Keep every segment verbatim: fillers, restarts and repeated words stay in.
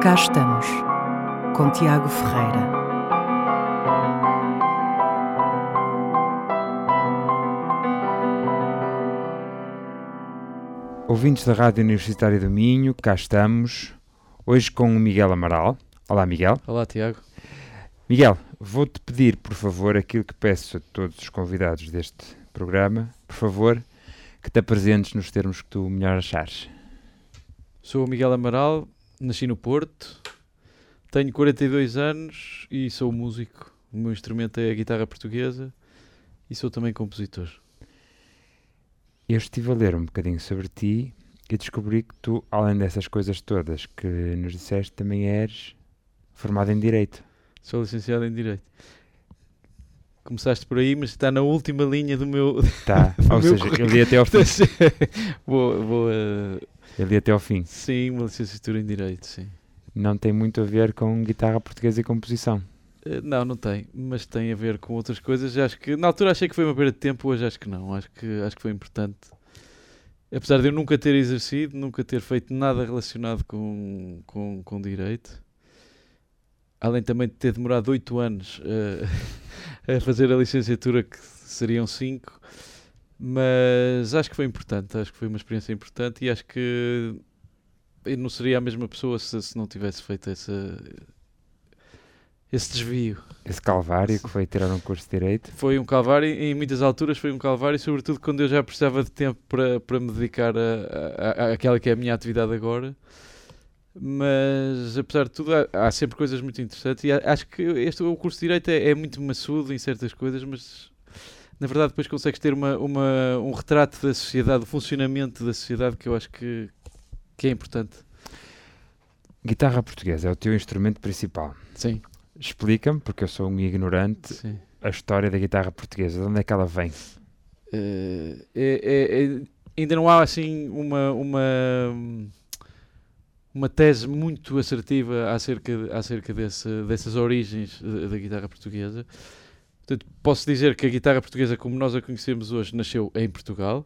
Cá estamos, com Tiago Ferreira. Ouvintes da Rádio Universitária do Minho, cá estamos, hoje com o Miguel Amaral. Olá, Miguel. Olá, Tiago. Miguel, vou-te pedir, por favor, aquilo que peço a todos os convidados deste programa, por favor, que te apresentes nos termos que tu melhor achares. Sou o Miguel Amaral, nasci no Porto, tenho quarenta e dois anos e sou músico. O meu instrumento é a guitarra portuguesa e sou também compositor. Eu estive a ler um bocadinho sobre ti e descobri que tu, além dessas coisas todas que nos disseste, também és formado em Direito. Sou licenciado em Direito. Começaste por aí, mas está na última linha do meu... Tá, do ou meu seja, eu li até ao fim. vou, vou, uh... Eu li até ao fim. Sim, uma licenciatura em Direito, sim. Não tem muito a ver com guitarra portuguesa e composição. Uh, não, não tem, mas tem a ver com outras coisas. Acho que, na altura achei que foi uma perda de tempo, hoje acho que não. Acho que, acho que foi importante. Apesar de eu nunca ter exercido, nunca ter feito nada relacionado com, com, com Direito. Além também de ter demorado oito anos uh, a fazer a licenciatura, que seriam cinco. Mas acho que foi importante, acho que foi uma experiência importante e acho que eu não seria a mesma pessoa se, se não tivesse feito essa, esse desvio. Esse calvário que foi tirar um curso de Direito. Foi um calvário, em muitas alturas foi um calvário, sobretudo quando eu já precisava de tempo para, para me dedicar a, a, a, àquela que é a minha atividade agora. Mas, apesar de tudo, há, há sempre coisas muito interessantes e há, acho que este, o curso de Direito é, é muito maçudo em certas coisas, mas na verdade depois consegues ter uma, uma, um retrato da sociedade, do funcionamento da sociedade que eu acho que, que é importante. Guitarra portuguesa é o teu instrumento principal. Sim. Explica-me, porque eu sou um ignorante, Sim. a história da guitarra portuguesa. De onde é que ela vem? Uh, é, é, é, ainda não há assim uma... uma uma tese muito assertiva acerca, acerca desse, dessas origens da, da guitarra portuguesa. Portanto, posso dizer que a guitarra portuguesa, como nós a conhecemos hoje, nasceu em Portugal,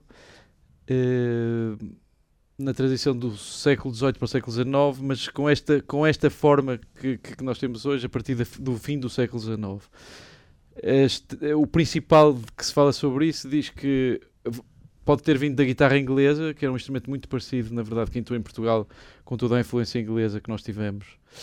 eh, na transição do século dezoito para o século dezanove, mas com esta, com esta forma que, que nós temos hoje, a partir da, do fim do século dezanove. Este, o principal que se fala sobre isso diz que pode ter vindo da guitarra inglesa, que era um instrumento muito parecido, na verdade, que entrou em Portugal com toda a influência inglesa que nós tivemos.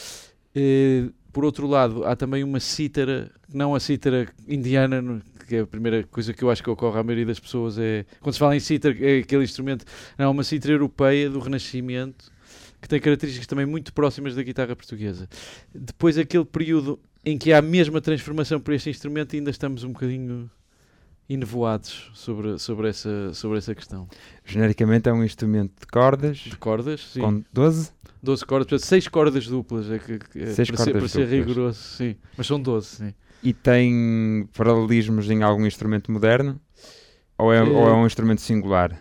E, por outro lado, há também uma cítara, não a cítara indiana, que é a primeira coisa que eu acho que ocorre à maioria das pessoas, é quando se fala em cítara, é aquele instrumento, não, uma cítara europeia do Renascimento, que tem características também muito próximas da guitarra portuguesa. Depois, aquele período em que há a mesma transformação por este instrumento, ainda estamos um bocadinho enevoados sobre, sobre, essa, sobre essa questão. Genericamente é um instrumento de cordas. De cordas, sim. Com doze? doze cordas, portanto, seis cordas duplas, é que, que, seis para, cordas ser, para ser duplas. rigoroso, sim. Mas são doze, sim. E tem paralelismos em algum instrumento moderno? Ou é, é... Ou é um instrumento singular?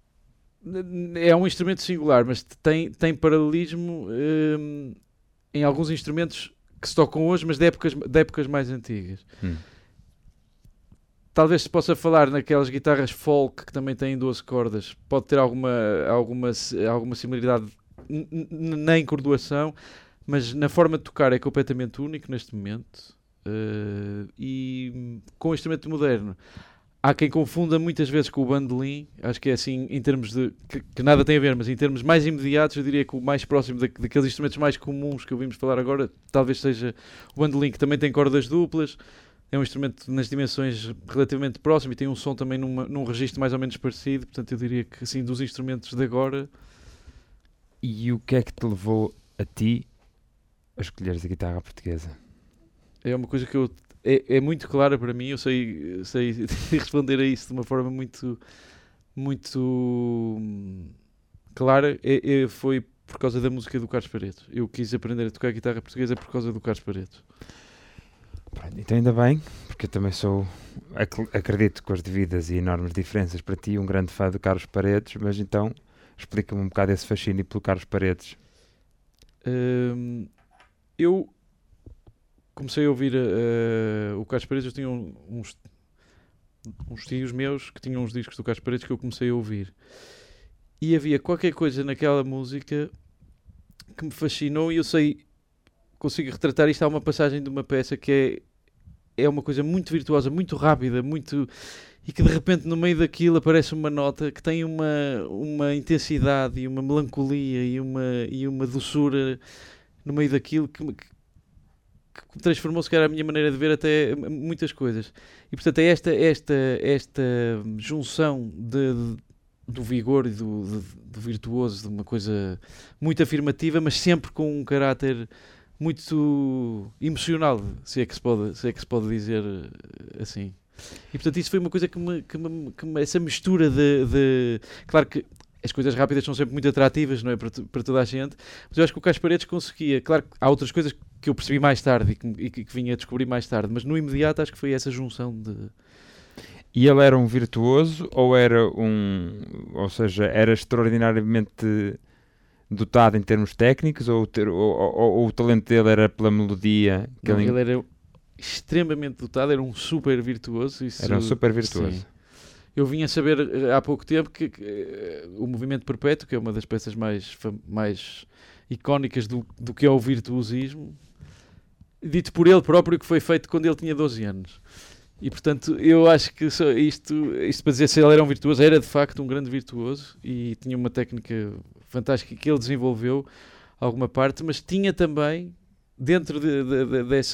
É um instrumento singular, mas tem, tem paralelismo hum, em alguns instrumentos que se tocam hoje, mas de épocas, de épocas mais antigas. Hum. Talvez se possa falar naquelas guitarras folk que também têm doze cordas. Pode ter alguma, alguma, alguma similaridade n- n- na encordoação, mas na forma de tocar é completamente único neste momento. Uh, e com o instrumento moderno, há quem confunda muitas vezes com o bandolim. Acho que é assim, em termos de... Que, que nada tem a ver, mas em termos mais imediatos, eu diria que o mais próximo da, daqueles instrumentos mais comuns que ouvimos falar agora, talvez seja o bandolim, que também tem cordas duplas. É um instrumento nas dimensões relativamente próximo e tem um som também numa, num registro mais ou menos parecido. Portanto, eu diria que, assim, dos instrumentos de agora... E o que é que te levou a ti a escolheres a guitarra portuguesa? É uma coisa que eu... É, é muito clara para mim. Eu sei, sei responder a isso de uma forma muito... Muito... clara. É, é, foi por causa da música do Carlos Paredes. Eu quis aprender a tocar guitarra portuguesa por causa do Carlos Paredes. Pronto, então ainda bem, porque eu também sou, ac- acredito com as devidas e enormes diferenças para ti, um grande fã do Carlos Paredes, mas então explica-me um bocado esse fascínio pelo Carlos Paredes. Hum, eu comecei a ouvir uh, o Carlos Paredes, eu tinha um, uns, uns tios meus que tinham uns discos do Carlos Paredes que eu comecei a ouvir. E havia qualquer coisa naquela música que me fascinou, e eu sei, consigo retratar isto. Há uma passagem de uma peça que é, é uma coisa muito virtuosa, muito rápida, muito... e que de repente no meio daquilo aparece uma nota que tem uma, uma intensidade e uma melancolia e uma, e uma doçura no meio daquilo que, que, que transformou, se calhar, a minha maneira de ver até muitas coisas. E portanto é esta, esta, esta junção de, de, do vigor e do, de, do virtuoso, de uma coisa muito afirmativa, mas sempre com um caráter muito emocional, se é que se pode, se é que se pode dizer assim. E portanto isso foi uma coisa que me, que me, que me essa mistura de, de... Claro que as coisas rápidas são sempre muito atrativas, não é, para, para toda a gente, mas eu acho que o Carlos Paredes conseguia. Claro que há outras coisas que eu percebi mais tarde e que, e que, que vinha a descobrir mais tarde, mas no imediato acho que foi essa junção de... E ele era um virtuoso ou era um... ou seja, era extraordinariamente dotado em termos técnicos, ou, ter, ou, ou, ou o talento dele era pela melodia? Que Não, ele... ele era extremamente dotado, era um super virtuoso. Isso, era um super virtuoso. Sim. Eu vim a saber uh, há pouco tempo que, que uh, o Movimento Perpétuo, que é uma das peças mais, mais icónicas do, do que é o virtuosismo, dito por ele próprio que foi feito quando ele tinha doze anos. E portanto eu acho que só isto, isto para dizer se ele era um virtuoso, era de facto um grande virtuoso e tinha uma técnica fantástica que ele desenvolveu alguma parte, mas tinha também dentro de, de, de, dessa...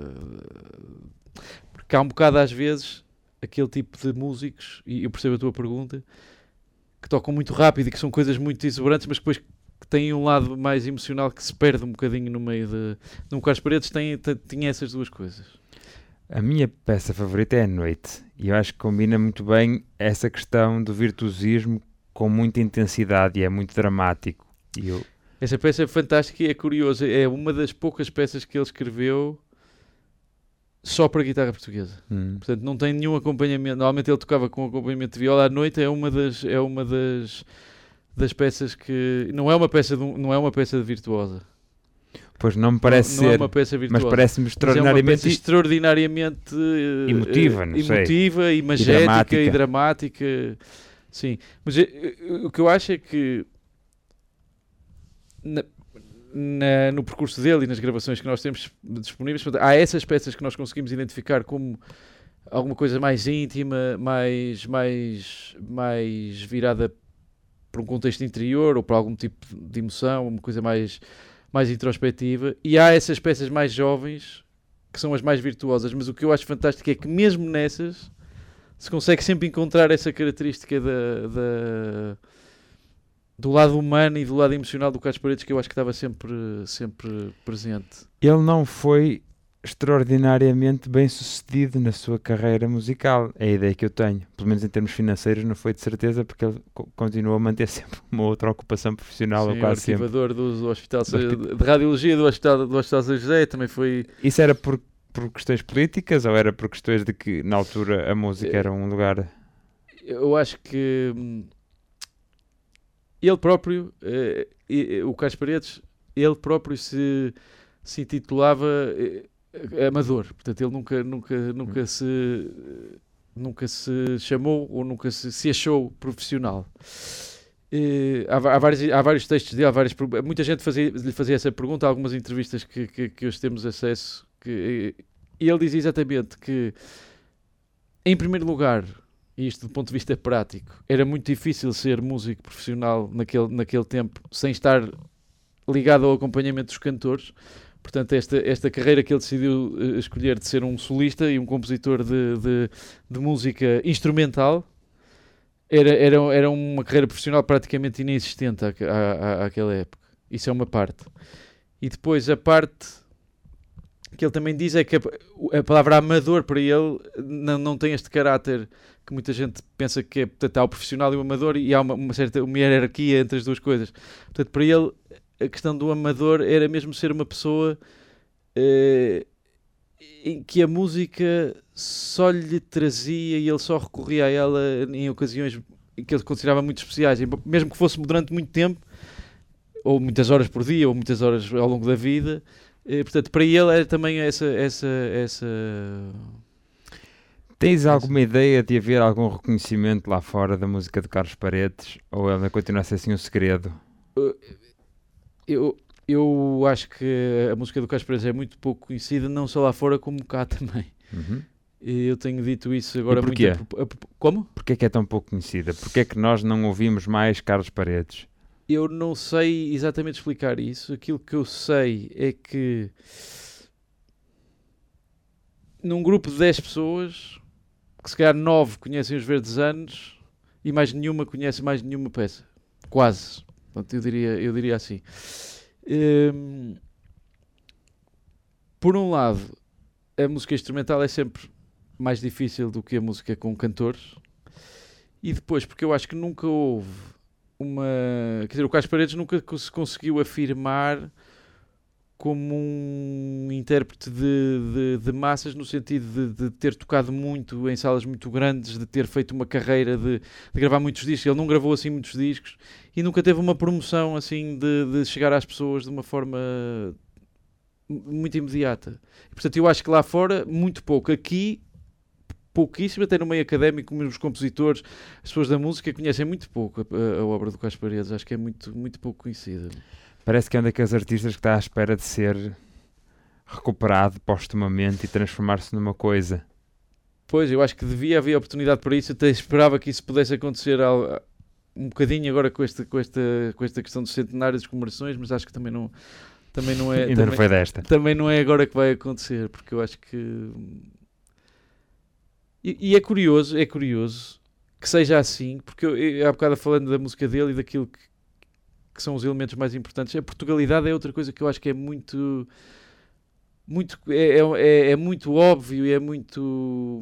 porque há um bocado às vezes aquele tipo de músicos, e eu percebo a tua pergunta, que tocam muito rápido e que são coisas muito exuberantes, mas depois que têm um lado mais emocional que se perde um bocadinho no meio de... No Carlos Paredes tem, tem, tinha essas duas coisas. A minha peça favorita é A Noite, e eu acho que combina muito bem essa questão do virtuosismo com muita intensidade, e é muito dramático. E eu... Essa peça é fantástica e é curiosa, é uma das poucas peças que ele escreveu só para guitarra portuguesa. Hum. Portanto, não tem nenhum acompanhamento. Normalmente ele tocava com acompanhamento de viola. À Noite é uma das, é uma das, das peças que... Não é uma peça de, não é uma peça de virtuosa. Pois não me parece não, não ser, é uma peça virtuosa, mas parece-me extraordinariamente... Mas é uma peça extraordinariamente uh, emotiva, não sei. emotiva, imagética e dramática. e dramática. Sim, mas uh, uh, o que eu acho é que na, na, no percurso dele e nas gravações que nós temos disponíveis, há essas peças que nós conseguimos identificar como alguma coisa mais íntima, mais, mais, mais virada para um contexto interior ou para algum tipo de emoção, uma coisa mais... mais introspectiva, e há essas peças mais jovens que são as mais virtuosas, mas o que eu acho fantástico é que mesmo nessas se consegue sempre encontrar essa característica da, da, do lado humano e do lado emocional do Carlos Paredes, que eu acho que estava sempre, sempre presente. Ele não foi extraordinariamente bem sucedido na sua carreira musical, é a ideia que eu tenho, pelo menos em termos financeiros não foi de certeza, porque ele co- continuou a manter sempre uma outra ocupação profissional. Sim, ou quase o arquivador sempre. do, do hospital Do de radiologia do Hospital, do hospital São José também foi... Isso era por, por questões políticas ou era por questões de que na altura a música era um lugar... Eu acho que hum, ele próprio, eh, eh, o Carlos Paredes, ele próprio se, se intitulava... Eh, amador, portanto ele nunca, nunca, nunca, hum. se, nunca se chamou ou nunca se, se achou profissional. E, há, há, vários, há vários textos dele, há várias, muita gente fazia, lhe fazia essa pergunta, há algumas entrevistas que, que, que hoje temos acesso, que, e ele dizia exatamente que, em primeiro lugar, e isto do ponto de vista prático, era muito difícil ser músico profissional naquele, naquele tempo sem estar ligado ao acompanhamento dos cantores. Portanto, esta, esta carreira que ele decidiu uh, escolher de ser um solista e um compositor de, de, de música instrumental era, era, era uma carreira profissional praticamente inexistente à, à, àquela época. Isso é uma parte. E depois a parte que ele também diz é que a, a palavra amador para ele não, não tem este caráter que muita gente pensa que é, portanto, há o profissional e o amador e há uma, uma certa uma hierarquia entre as duas coisas. Portanto, para ele a questão do amador era mesmo ser uma pessoa eh, em que a música só lhe trazia e ele só recorria a ela em ocasiões que ele considerava muito especiais, mesmo que fosse durante muito tempo, ou muitas horas por dia, ou muitas horas ao longo da vida. Eh, portanto, para ele era também essa... essa, essa... Tens alguma ideia de haver algum reconhecimento lá fora da música de Carlos Paredes, ou ela continua a ser assim um segredo? Uh, Eu, eu acho que a música do Carlos Paredes é muito pouco conhecida, não só lá fora como cá também. Uhum. E eu tenho dito isso agora E porquê? muito. A, a, como? Porquê é que é tão pouco conhecida? Porquê é que nós não ouvimos mais Carlos Paredes? Eu não sei exatamente explicar isso. Aquilo que eu sei é que num grupo de dez pessoas, que se calhar nove conhecem os Verdes Anos e mais nenhuma conhece mais nenhuma peça. Quase. Portanto, eu diria, eu diria assim. Hum, por um lado, a música instrumental é sempre mais difícil do que a música com cantores. E depois, porque eu acho que nunca houve uma... Quer dizer, o Carlos Paredes nunca se conseguiu afirmar como um intérprete de, de, de massas, no sentido de, de ter tocado muito em salas muito grandes, de ter feito uma carreira de, de gravar muitos discos. Ele não gravou assim muitos discos e nunca teve uma promoção assim de, de chegar às pessoas de uma forma muito imediata. E, portanto, eu acho que lá fora, muito pouco. Aqui, pouquíssimo, até no meio académico, mesmo os compositores, as pessoas da música conhecem muito pouco a, a obra do Carlos Paredes. Acho que é muito, muito pouco conhecida. Parece que é um daqueles artistas que está à espera de ser recuperado postumamente e transformar-se numa coisa. Pois, eu acho que devia haver oportunidade para isso. Até esperava que isso pudesse acontecer ao, um bocadinho agora com esta, com, esta, com esta questão dos centenários, das comemorações, mas acho que também não, também não é... Ainda também, não foi desta. Também não é agora que vai acontecer, porque eu acho que... E, e é curioso, é curioso que seja assim, porque eu, eu há bocado falando da música dele e daquilo que que são os elementos mais importantes. A Portugalidade é outra coisa que eu acho que é muito muito é, é, é muito óbvio e é muito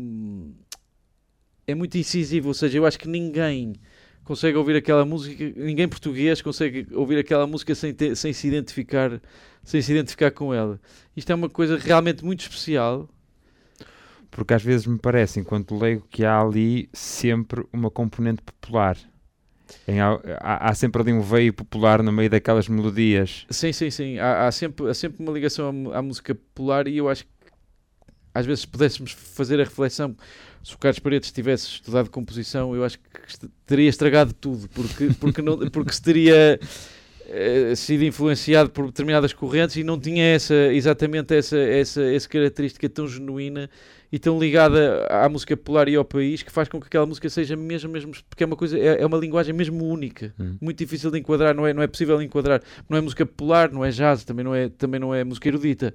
é muito incisivo, ou seja, eu acho que ninguém consegue ouvir aquela música, ninguém português consegue ouvir aquela música sem, ter, sem se identificar sem se identificar com ela. Isto é uma coisa realmente muito especial. Porque às vezes me parece, enquanto leigo, que há ali sempre uma componente popular. Em, há, há sempre ali um veio popular no meio daquelas melodias. Sim, sim, sim. Há, há, sempre, há sempre uma ligação à, à música popular e eu acho que às vezes pudéssemos fazer a reflexão, se o Carlos Paredes tivesse estudado composição, eu acho que est- teria estragado tudo, porque, porque, não, porque se teria eh, sido influenciado por determinadas correntes e não tinha essa, exatamente essa, essa, essa característica tão genuína e tão ligada à música popular e ao país, que faz com que aquela música seja mesmo, mesmo porque é uma coisa, é, é uma linguagem mesmo única, Hum. muito difícil de enquadrar, não é, não é possível enquadrar, não é música popular, não é jazz, também não é, também não é música erudita.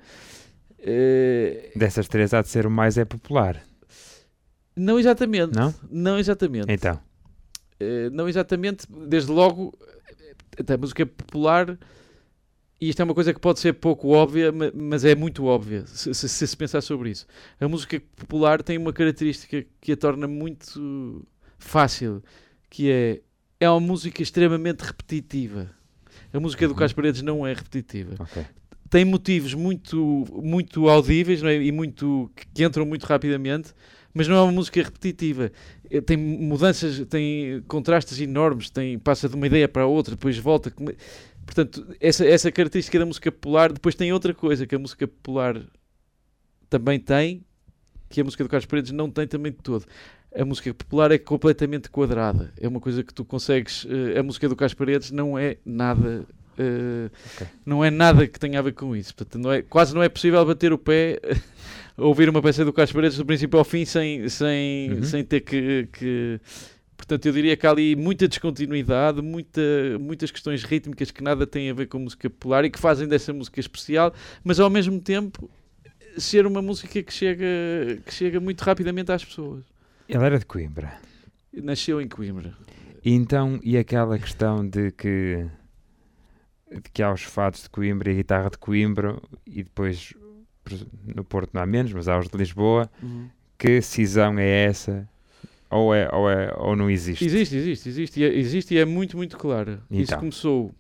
Eh, Dessas três há de ser o mais é popular. não exatamente, Não? não exatamente, Então, Eh, não exatamente, desde logo, até a música popular, e isto é uma coisa que pode ser pouco óbvia, ma- mas é muito óbvia, se se, se se pensar sobre isso. A música popular tem uma característica que a torna muito fácil, que é, é uma música extremamente repetitiva. A música do Uhum. Carlos Paredes não é repetitiva. ok. Tem motivos muito, muito audíveis, não é? E muito, que, que entram muito rapidamente, mas não é uma música repetitiva. Eh, Tem mudanças, tem contrastes enormes, tem, passa de uma ideia para a outra, depois volta. come- Portanto, essa, essa característica da música popular, depois tem outra coisa que a música popular também tem, que a música do Carlos Paredes não tem também de todo. A música popular é completamente quadrada. É uma coisa que tu consegues... eh, a música do Carlos Paredes não é nada... eh, Ok. não é nada que tenha a ver com isso. Portanto, não é, quase não é possível bater o pé a ouvir uma peça do Carlos Paredes do princípio ao fim sem, sem, Uhum. sem ter que, que... Portanto, eu diria que há ali muita descontinuidade, muita, muitas questões rítmicas que nada têm a ver com música popular e que fazem dessa música especial, mas ao mesmo tempo ser uma música que chega, que chega muito rapidamente às pessoas. Ele era de Coimbra. Nasceu em Coimbra. E então, e aquela questão de que, de que há os fados de Coimbra e a guitarra de Coimbra e depois no Porto não há menos, mas há os de Lisboa, que cisão é essa? Ou, é, ou, é, ou não existe? Existe, existe, existe. E é, existe e é muito, muito clara. Isso Então. começou...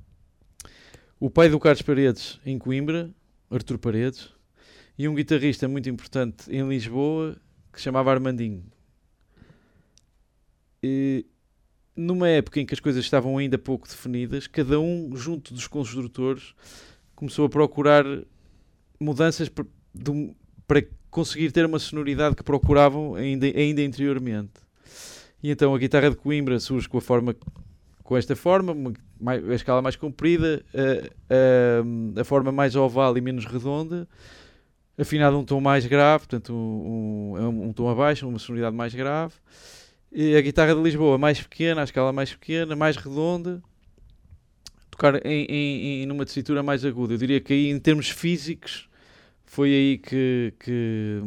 O pai do Carlos Paredes em Coimbra, Artur Paredes, e um guitarrista muito importante em Lisboa, que se chamava Armandinho. E, numa época em que as coisas estavam ainda pouco definidas, cada um, junto dos construtores, começou a procurar mudanças para, de um- para conseguir ter uma sonoridade que procuravam ainda, ainda interiormente. E então a guitarra de Coimbra surge com a forma com esta forma, uma, mais, a escala mais comprida, a, a, a forma mais oval e menos redonda, afinado um tom mais grave, portanto um, um, um tom abaixo, uma sonoridade mais grave. E a guitarra de Lisboa mais pequena, a escala mais pequena, mais redonda, tocar em, em, em numa tessitura mais aguda. Eu diria que aí, em termos físicos, foi aí que, que,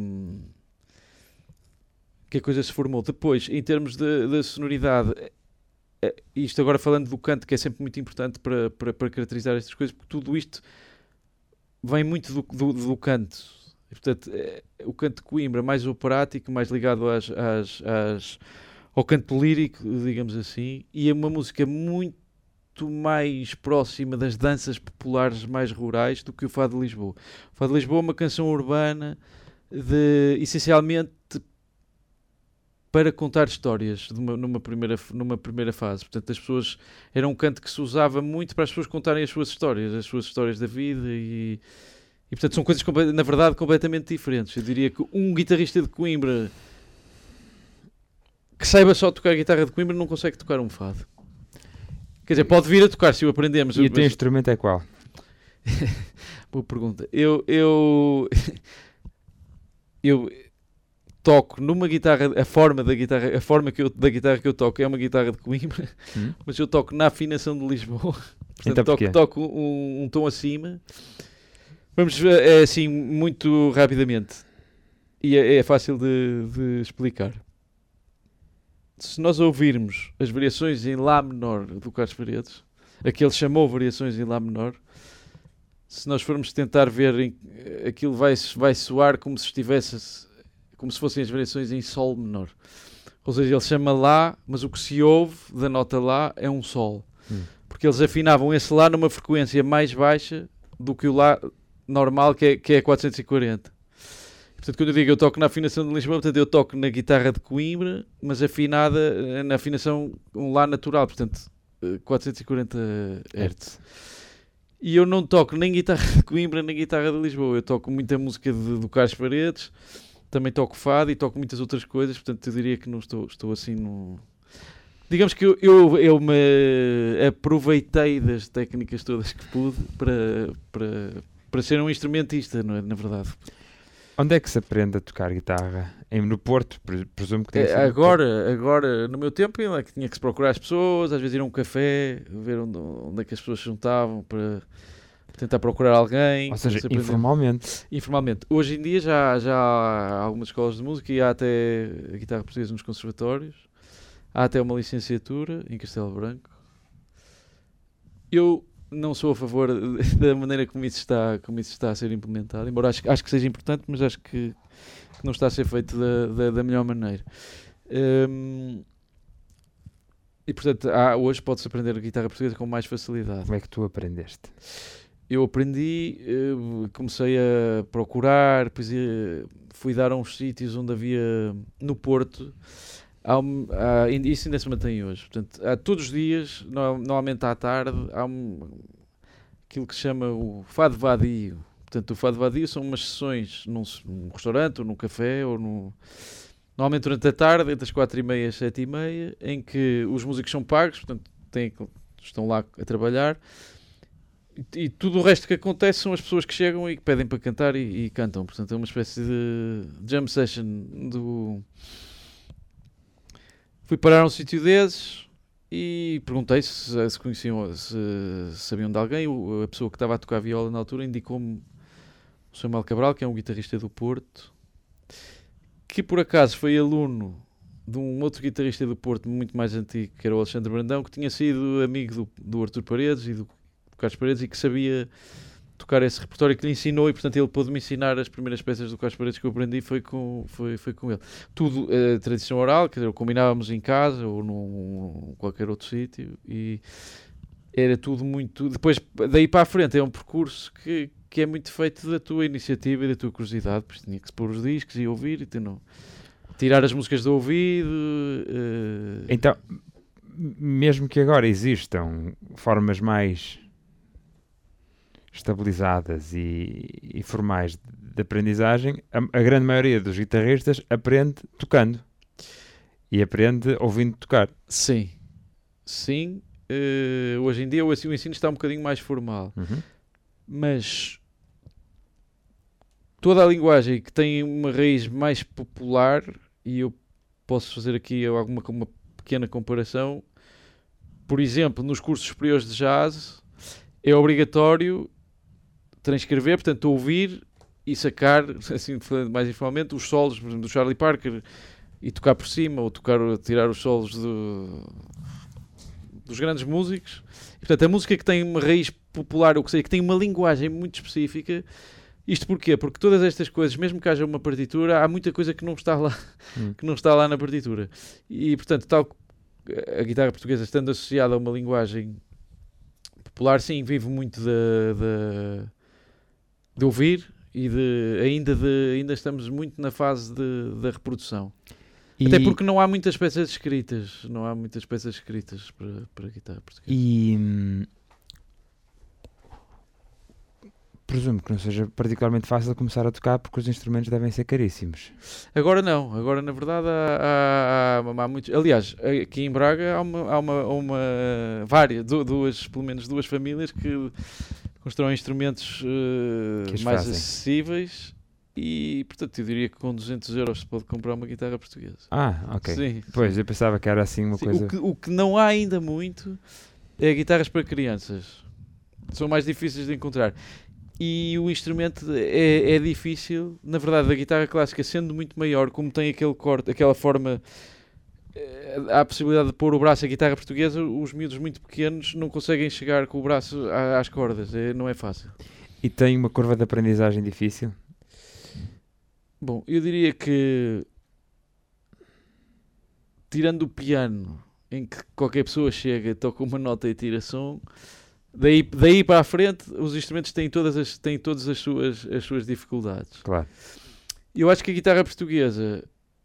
que a coisa se formou. Depois, em termos de, de sonoridade, isto agora falando do canto, que é sempre muito importante para, para, para caracterizar estas coisas, porque tudo isto vem muito do, do, do canto. E, portanto, é, o canto de Coimbra mais operático, mais ligado às, às, às, ao canto lírico, digamos assim, e é uma música muito mais próxima das danças populares mais rurais do que o Fado de Lisboa. O Fado de Lisboa é uma canção urbana de, essencialmente para contar histórias numa, numa, primeira, numa primeira fase. Portanto, as pessoas, era um canto que se usava muito para as pessoas contarem as suas histórias, as suas histórias da vida e, e portanto são coisas, na verdade, completamente diferentes. Eu diria que um guitarrista de Coimbra que saiba só tocar a guitarra de Coimbra não consegue tocar um fado. Quer dizer, pode vir a tocar se o aprendemos. E o teu instrumento é qual? Boa pergunta. Eu, eu, eu toco numa guitarra, a forma da guitarra, a forma que eu, da guitarra que eu toco é uma guitarra de Coimbra, hum? Mas eu toco na afinação de Lisboa. Portanto, então, toco, toco um, um tom acima. Vamos ver, é assim, muito rapidamente. E é, é fácil de, de explicar. Se nós ouvirmos as variações em Lá menor do Carlos Paredes, a que ele chamou variações em Lá menor, se nós formos tentar ver, em, aquilo vai, vai soar como se estivesse, como se fossem as variações em Sol menor. Ou seja, ele chama Lá, mas o que se ouve da nota Lá é um Sol. Hum. Porque eles afinavam esse Lá numa frequência mais baixa do que o Lá normal, que é, que é quatrocentos e quarenta. Portanto, quando eu digo eu toco na afinação de Lisboa, portanto, eu toco na guitarra de Coimbra, mas afinada na afinação um Lá natural, portanto, quatrocentos e quarenta hertz. E eu não toco nem guitarra de Coimbra, nem guitarra de Lisboa. Eu toco muita música de, do Carlos Paredes, também toco fado e toco muitas outras coisas, portanto, eu diria que não estou, estou assim no... Digamos que eu, eu, eu me aproveitei das técnicas todas que pude para, para, para ser um instrumentista, não é? Na verdade. Onde é que se aprende a tocar guitarra? Em, no Porto? Presumo que tem é, agora, agora, no meu tempo, é que tinha que se procurar as pessoas, às vezes ir a um café, ver onde, onde é que as pessoas se juntavam para tentar procurar alguém. Ou seja, informalmente. Informalmente. Hoje em dia já, já há algumas escolas de música e há até a guitarra portuguesa nos conservatórios. Há até uma licenciatura em Castelo Branco. Eu não sou a favor da maneira como isso está, como isso está a ser implementado, embora acho, acho que seja importante, mas acho que, que não está a ser feito da, da, da melhor maneira. Um, e portanto, há, hoje pode-se aprender a guitarra portuguesa com mais facilidade. Como é que tu aprendeste? Eu aprendi, comecei a procurar, depois fui dar a uns sítios onde havia, no Porto, há, há, isso ainda se mantém hoje. Portanto, há, todos os dias, normalmente à tarde, há um, aquilo que se chama o Fado Vadio. Portanto, o Fado Vadio são umas sessões num, num restaurante ou num café, ou no, normalmente durante a tarde, entre as quatro e meia e as sete e meia, em que os músicos são pagos, portanto, têm, estão lá a trabalhar. E tudo o resto que acontece são as pessoas que chegam e que pedem para cantar e, e cantam. Portanto, é uma espécie de jam session do... Fui parar a um sítio desses e perguntei se, se conheciam, se sabiam de alguém. A pessoa que estava a tocar viola na altura indicou-me o Samuel Cabral, que é um guitarrista do Porto, que por acaso foi aluno de um outro guitarrista do Porto muito mais antigo, que era o Alexandre Brandão, que tinha sido amigo do, do Artur Paredes e do Carlos Paredes e que sabia tocar esse repertório, que lhe ensinou, e portanto ele pôde-me ensinar as primeiras peças do Carlos Paredes que eu aprendi foi com, foi, foi com ele. Tudo uh, tradição oral, quer dizer, combinávamos em casa ou num qualquer outro sítio e era tudo muito... Depois, daí para a frente, é um percurso que, que é muito feito da tua iniciativa e da tua curiosidade, porque tinha que se pôr os discos e ouvir e ter, não, tirar as músicas do ouvido... Uh... Então, mesmo que agora existam formas mais estabilizadas e, e formais de aprendizagem, a, a grande maioria dos guitarristas aprende tocando e aprende ouvindo tocar. Sim, sim. uh, hoje em dia o ensino está um bocadinho mais formal. Uhum. Mas toda a linguagem que tem uma raiz mais popular, e eu posso fazer aqui alguma uma pequena comparação, por exemplo, nos cursos superiores de jazz é obrigatório transcrever, portanto ouvir e sacar, assim mais informalmente, os solos, por exemplo, do Charlie Parker e tocar por cima, ou tocar, tirar os solos do, dos grandes músicos. E, portanto, a música que tem uma raiz popular, ou que seja, que tem uma linguagem muito específica. Isto porquê? Porque todas estas coisas, mesmo que haja uma partitura, há muita coisa que não está lá, hum. que não está lá na partitura. E, portanto, tal a guitarra portuguesa estando associada a uma linguagem popular, sim, vive muito de, de, de ouvir e de, ainda, de, ainda estamos muito na fase da reprodução. E... Até porque não há muitas peças escritas, não há muitas peças escritas para, para a guitarra portuguesa. E hum, presumo que não seja particularmente fácil começar a tocar, porque os instrumentos devem ser caríssimos. Agora não, agora na verdade há, há, há, há muitos. Aliás, aqui em Braga há uma, há uma, uma várias, duas, pelo menos duas famílias que constroem instrumentos uh, que mais fazem. acessíveis. E, portanto, eu diria que com duzentos euros se pode comprar uma guitarra portuguesa. Ah, ok. Sim, pois, sim. eu pensava que era assim uma sim, coisa... O que, o que não há ainda muito é guitarras para crianças. São mais difíceis de encontrar. E o instrumento é, é difícil. Na verdade, a guitarra clássica, sendo muito maior, como tem aquele corte, aquela forma... Há a possibilidade de pôr o braço. A guitarra portuguesa, os miúdos muito pequenos não conseguem chegar com o braço às cordas. É, não é fácil. E tem uma curva de aprendizagem difícil? Bom, eu diria que, tirando o piano, em que qualquer pessoa chega, toca uma nota e tira som, daí, daí para a frente os instrumentos têm todas as, têm todas as suas, as suas dificuldades. Claro. Eu acho que a guitarra portuguesa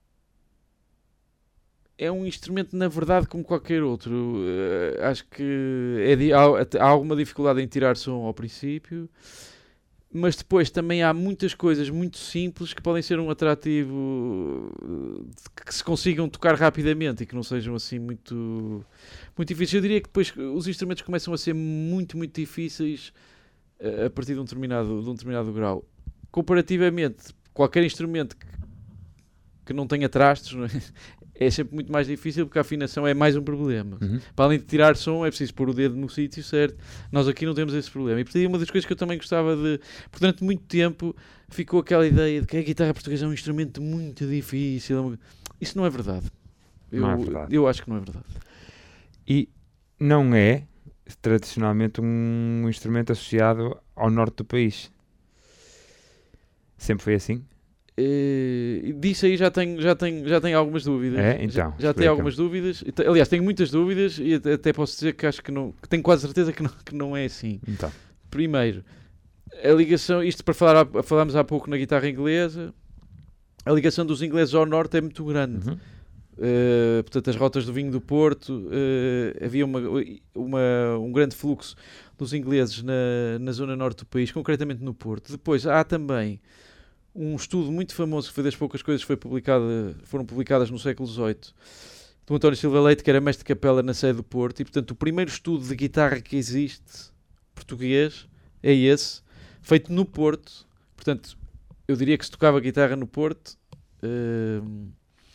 é um instrumento, na verdade, como qualquer outro. Uh, acho que é, há, há alguma dificuldade em tirar som ao princípio. Mas depois também há muitas coisas muito simples que podem ser um atrativo, que se consigam tocar rapidamente e que não sejam assim muito, muito difíceis. Eu diria que depois os instrumentos começam a ser muito, muito difíceis a partir de um determinado, de um determinado grau. Comparativamente, qualquer instrumento que, que não tenha trastes, não é? É sempre muito mais difícil porque a afinação é mais um problema. Uhum. Para além de tirar som, é preciso pôr o dedo no sítio certo. Nós aqui não temos esse problema. E portanto, uma das coisas que eu também gostava de... Porque durante muito tempo ficou aquela ideia de que a guitarra portuguesa é um instrumento muito difícil. Isso não é verdade. Eu, não é verdade. Eu acho que não é verdade. E não é, tradicionalmente, um instrumento associado ao norte do país. Sempre foi assim? Uh, disso aí já tenho, já tenho, já tenho algumas dúvidas. É, então, já, já tenho algumas dúvidas. Aliás, tenho muitas dúvidas e até, até posso dizer que acho que não, que tenho quase certeza que não, que não é assim. Então. Primeiro, a ligação, isto para falar, falámos há pouco na guitarra inglesa, a ligação dos ingleses ao norte é muito grande. Uhum. Uh, portanto, as rotas do vinho do Porto, uh, havia uma, uma, um grande fluxo dos ingleses na, na zona norte do país, concretamente no Porto. Depois há também um estudo muito famoso que foi das poucas coisas que foi publicada, foram publicadas no século dezoito, do António Silva Leite, que era mestre de capela na sede do Porto, e portanto o primeiro estudo de guitarra que existe, português, é esse, feito no Porto. Portanto, eu diria que se tocava guitarra no Porto. Uh...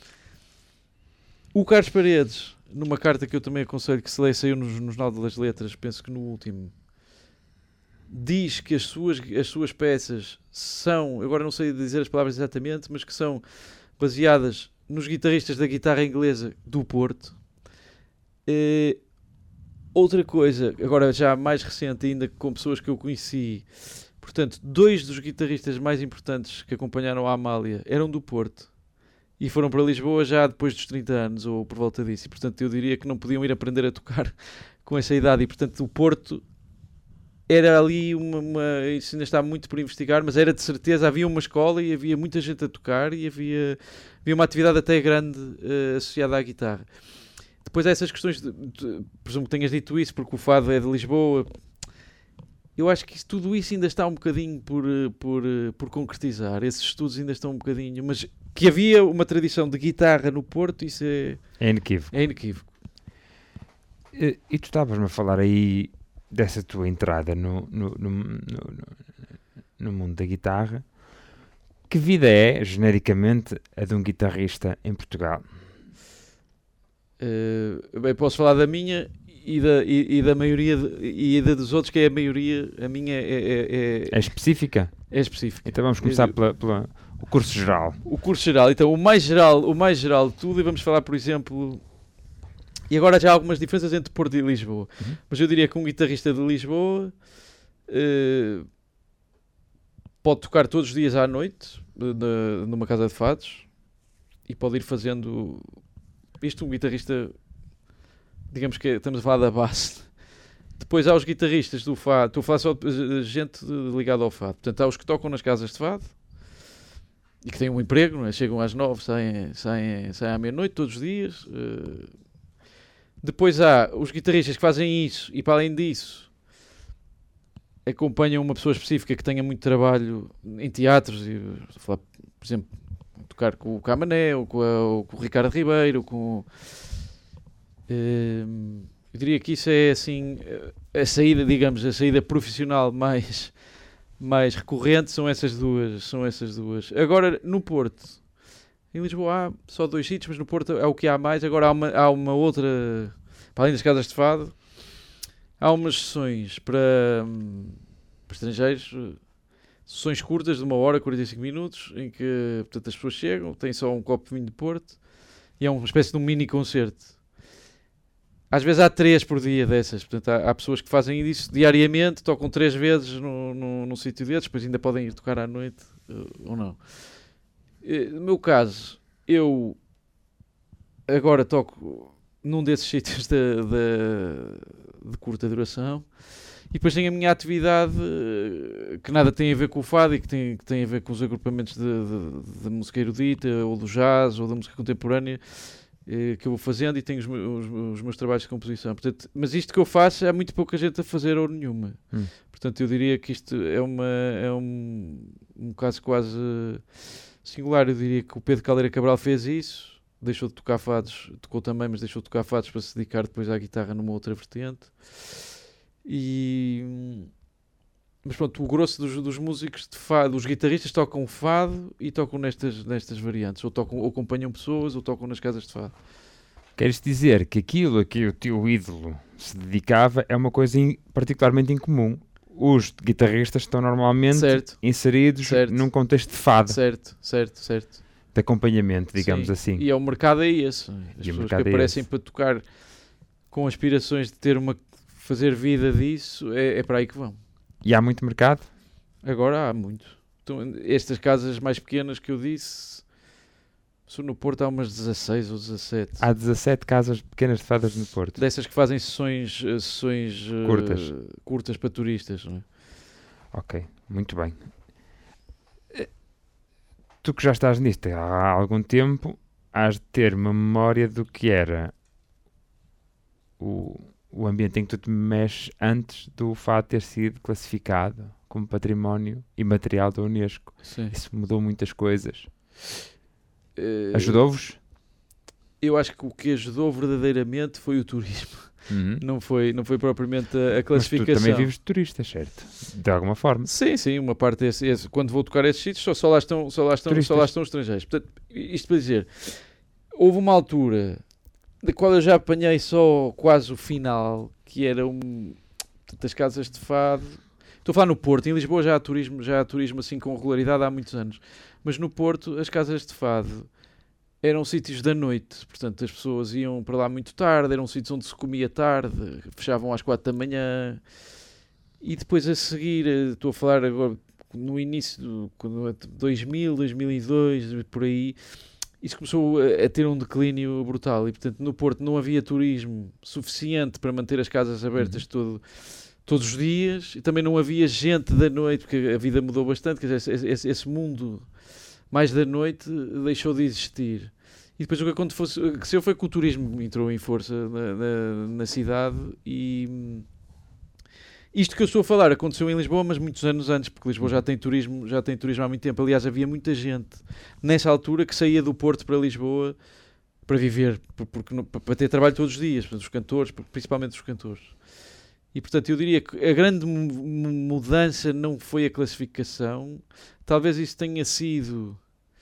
O Carlos Paredes, numa carta que eu também aconselho que se leia, saiu no Jornal das Letras, penso que no último, diz que as suas, as suas peças são, agora não sei dizer as palavras exatamente, mas que são baseadas nos guitarristas da guitarra inglesa do Porto. E outra coisa, agora já mais recente ainda, com pessoas que eu conheci, portanto, dois dos guitarristas mais importantes que acompanharam a Amália eram do Porto e foram para Lisboa já depois dos trinta anos, ou por volta disso, e portanto eu diria que não podiam ir aprender a tocar com essa idade, e portanto o Porto era ali uma, uma... Isso ainda está muito por investigar, mas era de certeza, havia uma escola e havia muita gente a tocar e havia, havia uma atividade até grande uh, associada à guitarra. Depois há essas questões, de, de, presumo que tenhas dito isso, porque o fado é de Lisboa. Eu acho que isso, tudo isso ainda está um bocadinho por, por, por concretizar. Esses estudos ainda estão um bocadinho... Mas que havia uma tradição de guitarra no Porto, isso é... É inequívoco. É inequívoco. E, e tu estavas-me a falar aí dessa tua entrada no, no, no, no, no, no mundo da guitarra. Que vida é, genericamente, a de um guitarrista em Portugal? Uh, bem, posso falar da minha e da, e, e da maioria de, e da dos outros, que é a maioria. A minha é, é, é, É específica? é específica. Então vamos começar É- pela, pela- o curso geral. O curso geral, então o mais geral, o mais geral de tudo, e vamos falar, por exemplo, e agora já há algumas diferenças entre Porto e Lisboa, Uhum. mas eu diria que um guitarrista de Lisboa eh, pode tocar todos os dias à noite eh, na- numa casa de fados e pode ir fazendo isto. Um guitarrista, digamos que estamos a falar da base. Depois há os guitarristas do fado, estou a falar só de gente ligada ao fado, portanto há os que tocam nas casas de fado e que têm um emprego, não é? Chegam às nove, saem, saem, saem à meia-noite todos os dias. eh. Depois há os guitarristas que fazem isso e, para além disso, acompanham uma pessoa específica que tenha muito trabalho em teatros. E, estou a falar, por exemplo, tocar com o Camané, ou com, a- ou com o Ricardo Ribeiro, com... eh, eu diria que isso é, assim, a saída, digamos, a saída profissional mais... mais recorrente são essas duas, são essas duas. Agora, no Porto, em Lisboa há só dois sítios, mas no Porto é o que há mais. Agora há uma, há uma outra, para além das casas de fado, há umas sessões para, hum, para estrangeiros, eh, sessões curtas de uma hora, quarenta e cinco minutos, em que, portanto, as pessoas chegam, têm só um copo de vinho de Porto, e é uma espécie de um mini concerto. Às vezes há três por dia dessas, portanto há, há pessoas que fazem isso diariamente, tocam três vezes no, no, num sítio desses, depois ainda podem ir tocar à noite uh, ou não. Uh, no meu caso, eu agora toco num desses sítios de, de, de curta duração e depois tenho a minha atividade uh, que nada tem a ver com o fado e que tem, que tem a ver com os agrupamentos de, de, de música erudita ou do jazz ou da música contemporânea, que eu vou fazendo, e tenho os meus, os meus trabalhos de composição. Portanto, mas isto que eu faço há muito pouca gente a fazer ou nenhuma. Hum. Portanto, eu diria que isto é, uma, é um, um caso quase singular. Eu diria que o Pedro Caldeira Cabral fez isso, deixou de tocar fados, tocou também, mas deixou de tocar fados para se dedicar depois à guitarra numa outra vertente. E... Mas pronto, o grosso dos, dos músicos de fado, dos guitarristas, tocam fado e tocam nestas, nestas variantes. Ou, tocam, ou acompanham pessoas ou tocam nas casas de fado. Queres dizer que aquilo a que o teu ídolo se dedicava é uma coisa in- particularmente incomum. Os guitarristas estão normalmente Certo, inseridos Certo. num contexto de fado, certo, certo, certo. de acompanhamento, digamos Sim. assim. E é o mercado é esse. As E o pessoas que mercado é aparecem esse. para tocar com aspirações de ter uma, fazer vida disso, é, é para aí que vão. E há muito mercado? Agora há muito. Então, estas casas mais pequenas que eu disse, só no Porto há umas dezasseis ou dezassete. Há dezassete casas pequenas de fadas no Porto. Dessas que fazem sessões, eh, sessões eh, Curtas. curtas para turistas. Não é? Ok, muito bem. Eh, Tu que já estás nisto há algum tempo, has de ter uma memória do que era o, o ambiente em que tu te mexes antes do fado ter sido classificado como património imaterial da Unesco. Sim. Isso mudou muitas coisas. Eh, Ajudou-vos? Eu acho que o que ajudou verdadeiramente foi o turismo. Uhum. Não foi, não foi propriamente a, a Mas tu classificação. também vives de turistas, certo? De alguma forma. Sim, sim, uma parte é esse, esse. Quando vou tocar esses sítios, só, só, lá estão, só, lá estão, só Turistas. lá estão os estrangeiros. Portanto, isto para dizer, houve uma altura da qual eu já apanhei só quase o final, que era um, portanto, as casas de fado. Estou a falar no Porto. Em Lisboa já há turismo, já há turismo assim com regularidade há muitos anos. Mas no Porto, as casas de fado eram sítios da noite, portanto as pessoas iam para lá muito tarde, eram sítios onde se comia tarde, fechavam às quatro da manhã, e depois a seguir, eh, estou a falar agora no início do quando- dois mil, dois mil e dois, por aí, isso começou a, a ter um declínio brutal, e portanto no Porto não havia turismo suficiente para manter as casas abertas Uhum. todo, todos os dias, e também não havia gente da noite, porque a vida mudou bastante, quer dizer, esse, esse, esse mundo mais da noite deixou de existir. E depois o que aconteceu foi que o turismo entrou em força na, na, na cidade, e hum, isto que eu estou a falar aconteceu em Lisboa, mas muitos anos antes, porque Lisboa já tem turismo, já tem turismo há muito tempo. Aliás, havia muita gente nessa altura que saía do Porto para Lisboa para viver, porque, para ter trabalho todos os dias, para os cantores, principalmente os cantores. E, portanto, eu diria que a grande mudança não foi a classificação. Talvez isso tenha sido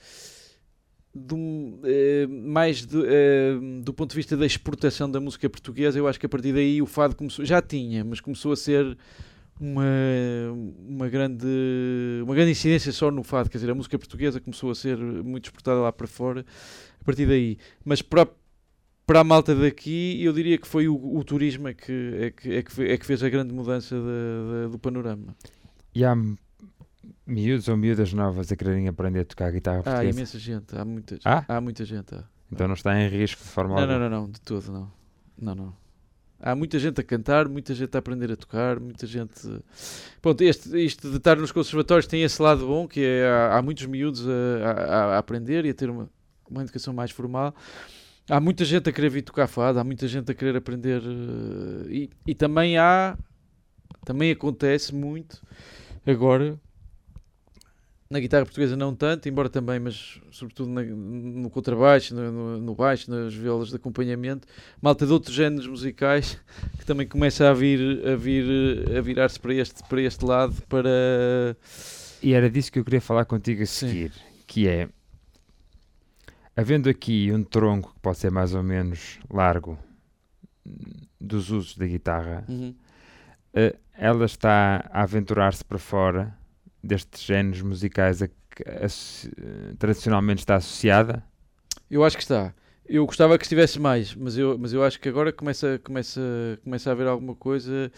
do, eh, mais do, eh, do ponto de vista da exportação da música portuguesa. Eu acho que a partir daí o fado começou, já tinha, mas começou a ser uma, uma, grande, uma grande incidência só no fado. Quer dizer, a música portuguesa começou a ser muito exportada lá para fora a partir daí. Mas para, para a malta daqui, eu diria que foi o, o turismo é que, é, que, é, que, é que fez a grande mudança de, de, do panorama. E há miúdos ou miúdas novas a quererem aprender a tocar guitarra portuguesa? Há imensa gente, há muita, ah? há muita gente. Há. Então não está em risco de forma não, alguma? Não, não, não, de todo não. Não, não. Há muita gente a cantar, muita gente a aprender a tocar, muita gente... Pronto, este, isto de estar nos conservatórios tem esse lado bom, que é, há, há muitos miúdos a, a, a aprender e a ter uma, uma educação mais formal. Há muita gente a querer vir tocar fado, há muita gente a querer aprender... E, e também há... Também acontece muito agora... Na guitarra portuguesa não tanto, embora também, mas sobretudo na, no contrabaixo, no, no, no baixo, nas violas de acompanhamento, malta de outros géneros musicais que também começa a vir a, vir, a virar-se para este, para este lado para... E era disso que eu queria falar contigo a seguir, Sim. que é, havendo aqui um tronco que pode ser mais ou menos largo dos usos da guitarra, uhum. uh, ela está a aventurar-se para fora destes géneros musicais a que a, tradicionalmente está associada? Eu acho que está. Eu gostava que estivesse mais, mas eu, mas eu acho que agora começa, começa, começa a haver alguma coisa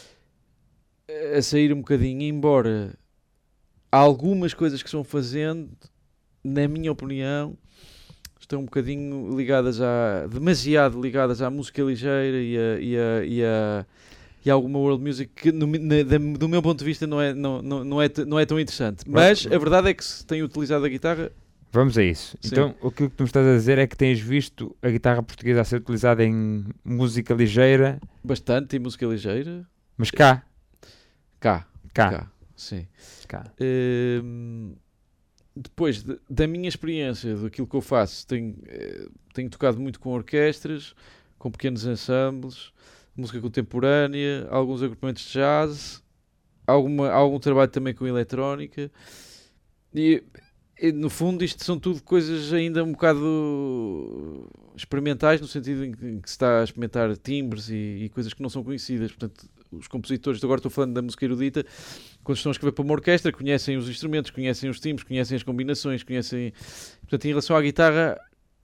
a sair um bocadinho, embora algumas coisas que estão fazendo, na minha opinião, estão um bocadinho ligadas a, demasiado ligadas à música ligeira e a, e a, e a e alguma world music que no, na, do meu ponto de vista não é, não, não, não é, não é tão interessante. Mas a verdade é que se tem utilizado a guitarra... Vamos a isso. Sim. Então, o que tu me estás a dizer é que tens visto a guitarra portuguesa a ser utilizada em música ligeira... Bastante em música ligeira. Mas cá? Cá. Cá. cá sim. Cá. Uh, depois de, da minha experiência, daquilo que eu faço, tenho, uh, tenho tocado muito com orquestras, com pequenos ensembles... música contemporânea, alguns agrupamentos de jazz, alguma, algum trabalho também com eletrónica e, e no fundo isto são tudo coisas ainda um bocado experimentais, no sentido em que, em que se está a experimentar timbres e, e coisas que não são conhecidas. Portanto, os compositores, agora estou falando da música erudita, quando estão a escrever para uma orquestra, conhecem os instrumentos, conhecem os timbres, conhecem as combinações, conhecem... Portanto, em relação à guitarra,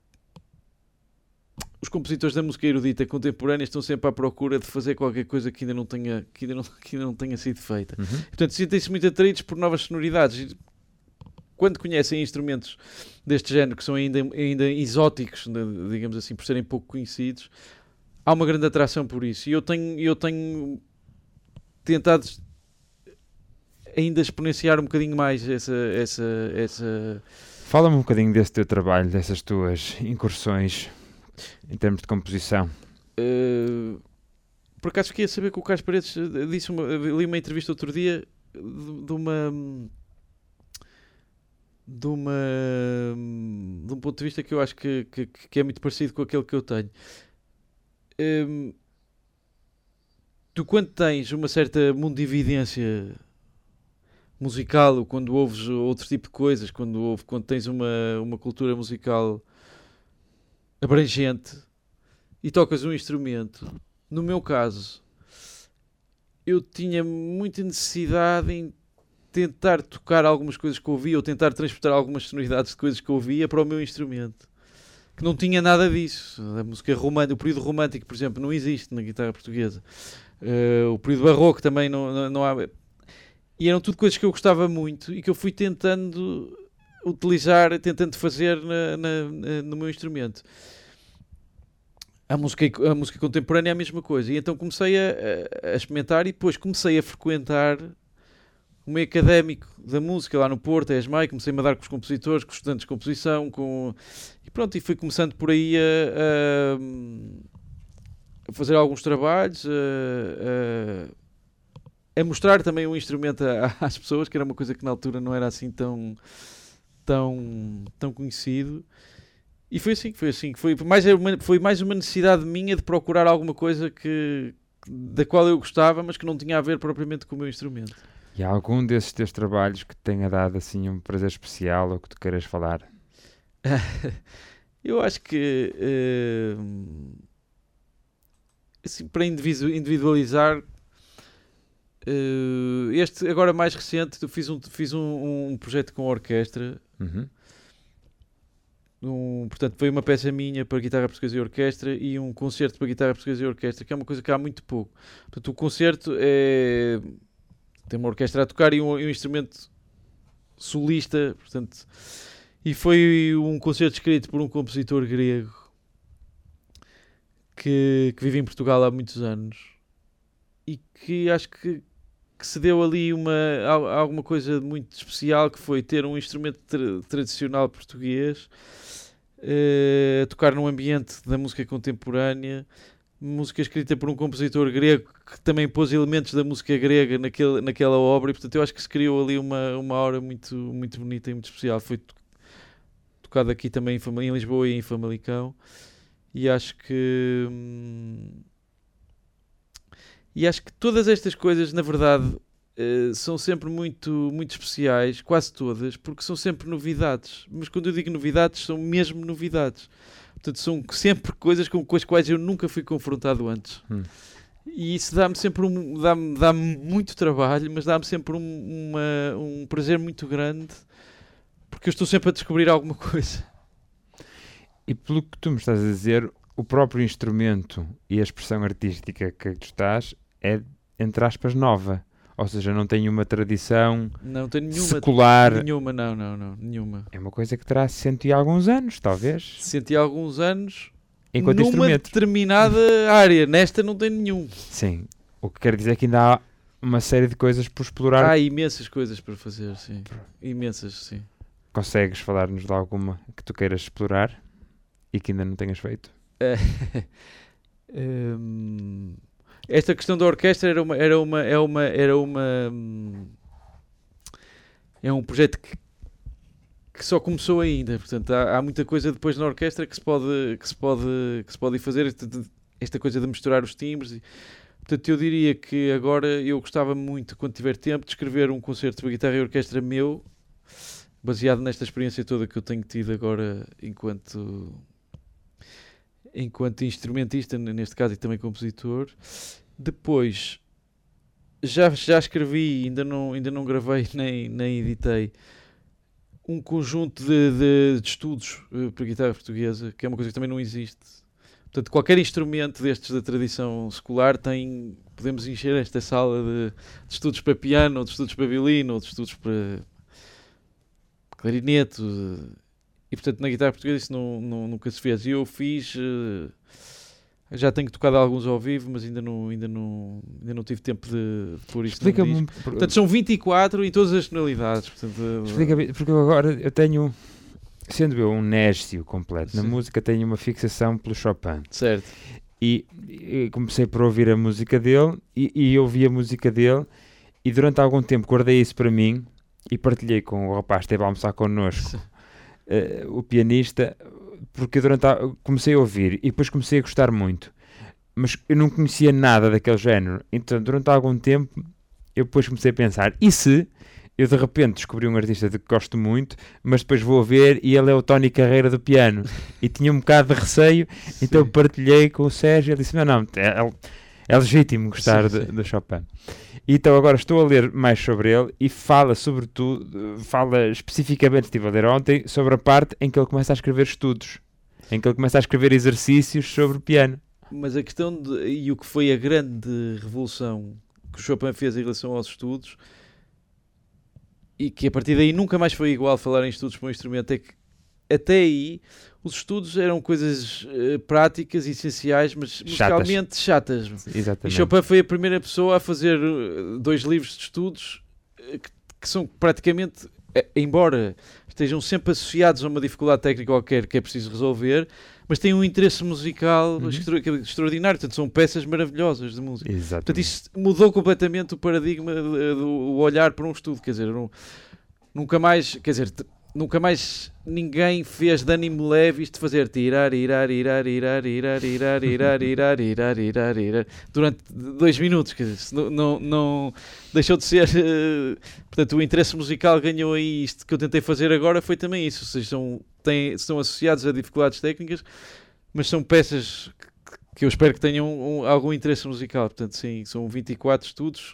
os compositores da música erudita contemporânea estão sempre à procura de fazer qualquer coisa que ainda não tenha, que ainda não, que ainda não tenha sido feita. Uhum. Portanto, sentem-se muito atraídos por novas sonoridades. Quando conhecem instrumentos deste género, que são ainda, ainda exóticos, digamos assim, por serem pouco conhecidos, há uma grande atração por isso. E eu tenho, eu tenho tentado ainda exponenciar um bocadinho mais essa... essa, essa... Fala-me um bocadinho desse teu trabalho, dessas tuas incursões... em termos de composição. Uh, por acaso fiquei a saber que o Carlos Paredes disse uma, li uma entrevista outro dia de, de uma de uma de um ponto de vista que eu acho que, que, que é muito parecido com aquele que eu tenho. Um, tu quando tens uma certa mundividência musical, ou quando ouves outro tipo de coisas, quando, ouve, quando tens uma, uma cultura musical abrangente e tocas um instrumento, no meu caso eu tinha muita necessidade em tentar tocar algumas coisas que ouvia ou tentar transportar algumas sonoridades de coisas que ouvia para o meu instrumento, que não tinha nada disso. A música romântica, o período romântico, por exemplo, não existe na guitarra portuguesa. Uh, o período barroco também não, não, não há. E eram tudo coisas que eu gostava muito e que eu fui tentando utilizar, tentando fazer na, na, no meu instrumento. A música, a música contemporânea é a mesma coisa. E então comecei a, a, a experimentar e depois comecei a frequentar o meio académico da música lá no Porto, a ESMAI. Comecei-me a dar com os compositores, com os estudantes de composição. Com... E pronto, e fui começando por aí a, a, a fazer alguns trabalhos, a, a, a mostrar também um instrumento a, às pessoas, que era uma coisa que na altura não era assim tão, tão, tão conhecido. E foi assim, foi assim. Foi mais uma, foi mais uma necessidade minha de procurar alguma coisa que, da qual eu gostava, mas que não tinha a ver propriamente com o meu instrumento. E há algum desses teus trabalhos que te tenha dado assim um prazer especial ou que tu queiras falar? Eu acho que uh, assim, para individualizar, uh, este agora mais recente, eu fiz um, fiz um, um projeto com a orquestra. Uhum. Um, portanto, foi uma peça minha para guitarra portuguesa e orquestra e um concerto para guitarra portuguesa e orquestra, que é uma coisa que há muito pouco. Portanto, o concerto é... tem uma orquestra a tocar e um, e um instrumento solista, portanto, e foi um concerto escrito por um compositor grego que, que vive em Portugal há muitos anos e que acho que, que se deu ali uma, alguma coisa muito especial, que foi ter um instrumento tra- tradicional português uh, a tocar num ambiente da música contemporânea, música escrita por um compositor grego que também pôs elementos da música grega naquele, naquela obra, e portanto eu acho que se criou ali uma, uma aura muito, muito bonita e muito especial. Foi to- tocado aqui também em, Fama- em Lisboa e em Famalicão, e acho que hum, e acho que todas estas coisas, na verdade, uh, são sempre muito, muito especiais, quase todas, porque são sempre novidades. Mas quando eu digo novidades, são mesmo novidades. Portanto, são sempre coisas com, com as quais eu nunca fui confrontado antes. Hum. E isso dá-me sempre um, dá-me, dá-me muito trabalho, mas dá-me sempre um, uma, um prazer muito grande, porque eu estou sempre a descobrir alguma coisa. E pelo que tu me estás a dizer, o próprio instrumento e a expressão artística que tu estás é, entre aspas, nova. Ou seja, não tem uma tradição Não tenho nenhuma, secular. nenhuma, não, não, não, nenhuma. É uma coisa que terá cento e alguns anos, talvez. Senti há alguns anos Enquanto numa instrumento. determinada área. Nesta não tenho nenhum. Sim. O que quer dizer que ainda há uma série de coisas por explorar. Há imensas coisas para fazer, sim. Imensas, sim. Consegues falar-nos de alguma que tu queiras explorar e que ainda não tenhas feito? Hum, esta questão da orquestra era uma, era uma, é uma, era uma, hum, é um projeto que, que só começou ainda. Portanto, há, há muita coisa depois na orquestra que se pode, que se pode, que se pode ir fazer. Esta, esta coisa de misturar os timbres. E, portanto, eu diria que agora eu gostava muito, quando tiver tempo, de escrever um concerto para guitarra e orquestra meu, baseado nesta experiência toda que eu tenho tido agora enquanto enquanto instrumentista, neste caso, e também compositor. Depois já, já escrevi, ainda não, ainda não gravei nem, nem editei, um conjunto de, de, de estudos uh, para guitarra portuguesa, que é uma coisa que também não existe. Portanto, qualquer instrumento destes da tradição secular tem, podemos encher esta sala de, de estudos para piano, ou de estudos para violino, ou de estudos para clarinete. E, portanto, na guitarra portuguesa isso não, não, nunca se fez. E eu fiz... Uh, já tenho tocado alguns ao vivo, mas ainda não, ainda não, ainda não tive tempo de, de pôr isto. Explica-me. Um, portanto, são vinte e quatro em todas as tonalidades. Portanto, explica-me, porque eu agora eu tenho... Sendo eu um néscio completo na Sim. música, tenho uma fixação pelo Chopin. Certo. E, e comecei por ouvir a música dele, e, e ouvi a música dele, e durante algum tempo guardei isso para mim, e partilhei com o rapaz que esteve a almoçar connosco, uh, o pianista, porque durante a, comecei a ouvir, e depois comecei a gostar muito. Mas eu não conhecia nada daquele género, então durante algum tempo, eu depois comecei a pensar, e se... Eu de repente descobri um artista de que gosto muito, mas depois vou ver e ele é o Tony Carreira do piano. E tinha um bocado de receio, Sim. então partilhei com o Sérgio e ele disse, não, não, é, é legítimo gostar Sim, de, sim. de Chopin. E então agora estou a ler mais sobre ele e fala sobretudo, fala especificamente, estive a ler ontem, sobre a parte em que ele começa a escrever estudos, em que ele começa a escrever exercícios sobre o piano. Mas a questão, de, e o que foi a grande revolução que o Chopin fez em relação aos estudos, e que a partir daí nunca mais foi igual falar em estudos para um instrumento, é que até aí os estudos eram coisas uh, práticas e essenciais, mas musicalmente chatas. Exatamente. E Chopin foi a primeira pessoa a fazer uh, dois livros de estudos uh, que, que são praticamente, uh, embora estejam sempre associados a uma dificuldade técnica qualquer que é preciso resolver, mas têm um interesse musical Uhum. extra, extraordinário. Portanto, são peças maravilhosas de música. Exatamente. Portanto, isso mudou completamente o paradigma do olhar para um estudo. Quer dizer, não, nunca mais, quer dizer, nunca mais ninguém fez de ânimo leve isto de fazer tirar, irar, irar, irar, irar, irar, irar, irar, irar, irar, irar, durante dois minutos, quer dizer, não, não, não deixou de ser, uh, portanto o interesse musical ganhou aí, isto que eu tentei fazer agora foi também isso, ou seja, são, têm, são associados a dificuldades técnicas, mas são peças que, que eu espero que tenham um, algum interesse musical, portanto sim, são vinte e quatro estudos,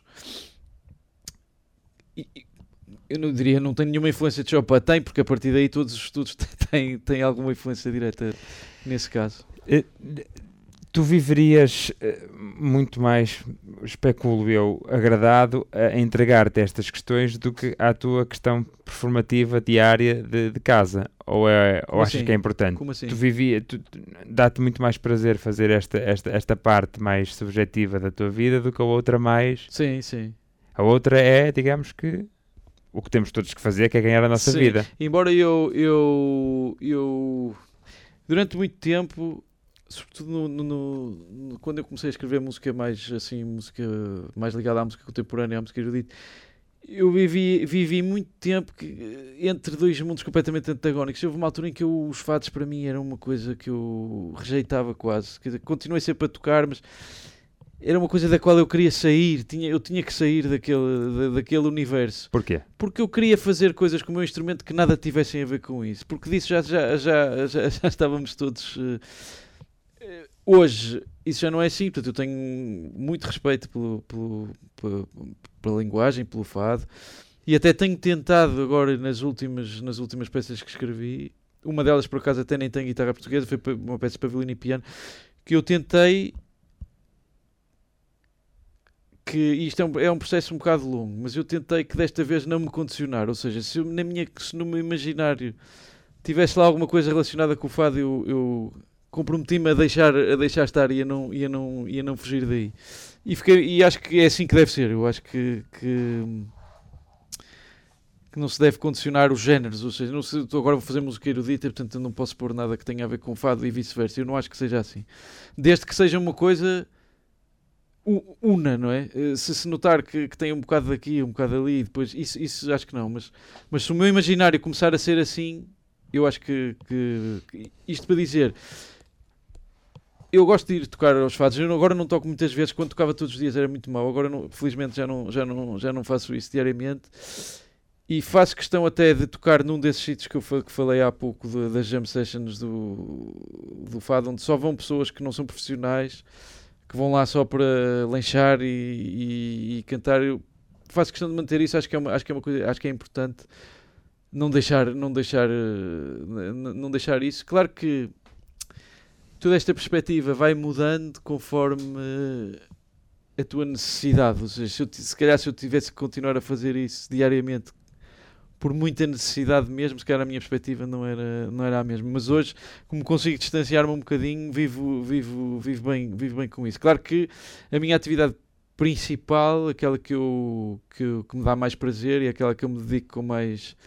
e, eu não diria, não tem nenhuma influência de Chopin, tem, porque a partir daí todos os estudos têm, têm alguma influência direta nesse caso. Tu viverias muito mais, especulo eu, agradado a entregar-te estas questões do que à tua questão performativa diária de, de casa? Ou, é, ou achas assim? Que é importante? Como assim? Tu vivia, tu, dá-te muito mais prazer fazer esta, esta, esta parte mais subjetiva da tua vida do que a outra mais... Sim, sim. A outra é, digamos que, o que temos todos que fazer, que é ganhar a nossa Sim. vida. Embora eu, eu, eu, durante muito tempo, sobretudo no, no, no, quando eu comecei a escrever música mais, assim, música mais ligada à música contemporânea, à música erudita, eu vivi, vivi muito tempo que, entre dois mundos completamente antagónicos. Houve uma altura em que eu, os fados para mim eram uma coisa que eu rejeitava quase. Quer dizer, continuei sempre a tocar, mas... era uma coisa da qual eu queria sair, tinha, eu tinha que sair daquele, da, daquele universo. Porquê? Porque eu queria fazer coisas com o meu instrumento que nada tivessem a ver com isso. Porque disso já, já, já, já, já estávamos todos... Uh, uh, hoje, isso já não é assim. Portanto, eu tenho muito respeito pelo, pelo, pelo, pela linguagem, pelo fado. E até tenho tentado agora, nas últimas, nas últimas peças que escrevi, uma delas, por acaso, até nem tem guitarra portuguesa, foi uma peça para violino e piano, que eu tentei... que isto é um, é um processo um bocado longo, mas eu tentei que desta vez não me condicionar, ou seja, se, eu, na minha, se no meu imaginário tivesse lá alguma coisa relacionada com o fado, eu, eu comprometi-me a deixar, a deixar estar e a não, e a não, e a não fugir daí. E, fiquei, e acho que é assim que deve ser, eu acho que, que, que não se deve condicionar os géneros, ou seja, não se, agora vou fazer música erudita, portanto eu não posso pôr nada que tenha a ver com o fado e vice-versa, eu não acho que seja assim. Desde que seja uma coisa... una, não é? Se se notar que, que tem um bocado daqui, um bocado ali, depois, isso, isso acho que não, mas, mas se o meu imaginário começar a ser assim, eu acho que, que, que isto para dizer, eu gosto de ir tocar aos fados, eu agora não toco muitas vezes, quando tocava todos os dias era muito mau, agora não, felizmente já não, já, não, já não faço isso diariamente, e faço questão até de tocar num desses sítios que eu que falei há pouco, de, das jam sessions do, do fado, onde só vão pessoas que não são profissionais, que vão lá só para lanchar e, e, e cantar. Eu faço questão de manter isso, acho que é uma, acho que é uma coisa, acho que é importante não deixar, não deixar, não deixar isso. Claro que toda esta perspectiva vai mudando conforme a tua necessidade, ou seja, se, eu, se calhar se eu tivesse que continuar a fazer isso diariamente por muita necessidade mesmo, se calhar a minha perspectiva não era, não era a mesma, mas hoje, como consigo distanciar-me um bocadinho, vivo, vivo, vivo, bem, vivo bem com isso. Claro que a minha atividade principal, aquela que, eu, que, eu, que me dá mais prazer e aquela que eu me dedico com mais...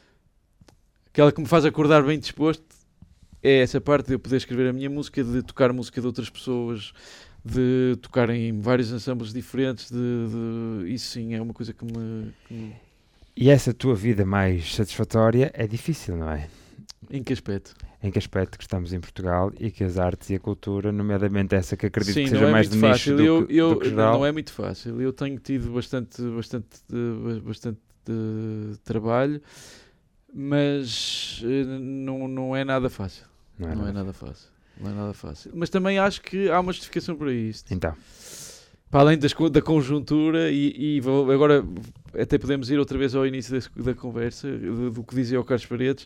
aquela que me faz acordar bem disposto, é essa parte de eu poder escrever a minha música, de tocar música de outras pessoas, de tocar em vários ensembles diferentes, de, de, isso sim é uma coisa que me... Que me... E essa tua vida mais satisfatória é difícil, não é? Em que aspecto? Em que aspecto que estamos em Portugal e que as artes e a cultura, nomeadamente essa que acredito Sim, que seja é mais de nicho do, eu, que, eu, do que geral. Não é muito fácil. Eu tenho tido bastante, bastante, bastante de trabalho, mas não, não é nada fácil. Não é, não nada. é nada fácil. Não é nada fácil. Mas também acho que há uma justificação para isto. Então. Para além das, da conjuntura, e, e vou, agora até podemos ir outra vez ao início da, da conversa, do, do que dizia o Carlos Paredes,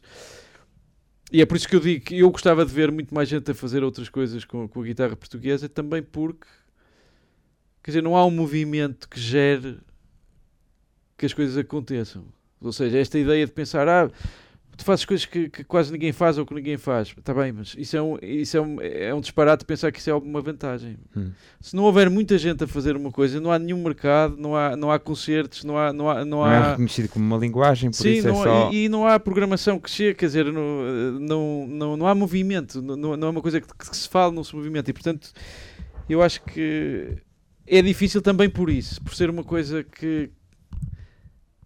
e é por isso que eu digo que eu gostava de ver muito mais gente a fazer outras coisas com, com a guitarra portuguesa, também porque, quer dizer, não há um movimento que gere que as coisas aconteçam. Ou seja, esta ideia de pensar, ah, tu fazes coisas que, que quase ninguém faz ou que ninguém faz. Está bem, mas isso, é um, isso é, um, é um disparate pensar que isso é alguma vantagem. Hum. Se não houver muita gente a fazer uma coisa, não há nenhum mercado, não há, não há concertos, não há... Não, há, não, não há... é reconhecido como uma linguagem, por Sim, isso não, é só... e, e não há programação que chegue, quer dizer, não, não, não, não há movimento, não, não é uma coisa que, que se fala, não se movimenta. E, portanto, eu acho que é difícil também por isso, por ser uma coisa que...